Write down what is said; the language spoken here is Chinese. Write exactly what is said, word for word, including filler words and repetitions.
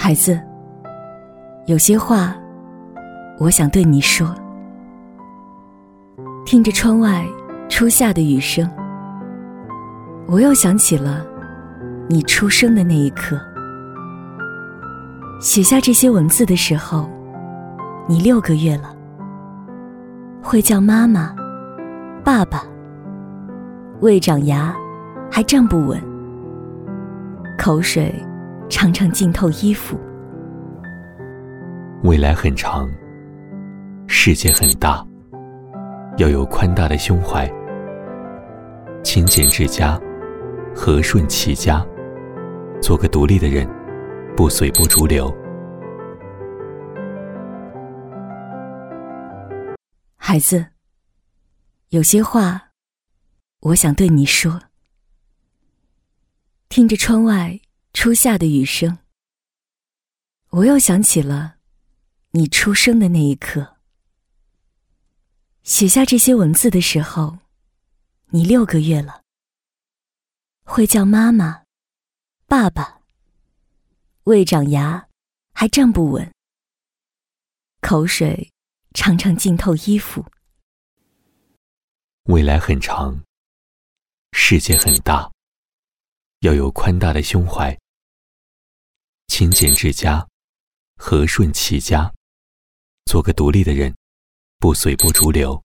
孩子，有些话我想对你说。听着窗外初夏的雨声，我又想起了你出生的那一刻。写下这些文字的时候，你六个月了，会叫妈妈、爸爸，未长牙，还站不稳，口水常常浸透衣服。 未来很长，世界很大，要有宽大的胸怀，勤俭治家，和顺齐家，做个独立的人，不随波逐流。 孩子，有些话我想对你说。听着窗外初夏的雨声，我又想起了你出生的那一刻。写下这些文字的时候，你六个月了，会叫妈妈、爸爸，未长牙，还站不稳，口水常常浸透衣服。 未来很长，世界很大，要有宽大的胸怀，勤俭治家，和顺齐家，做个独立的人，不随波逐流。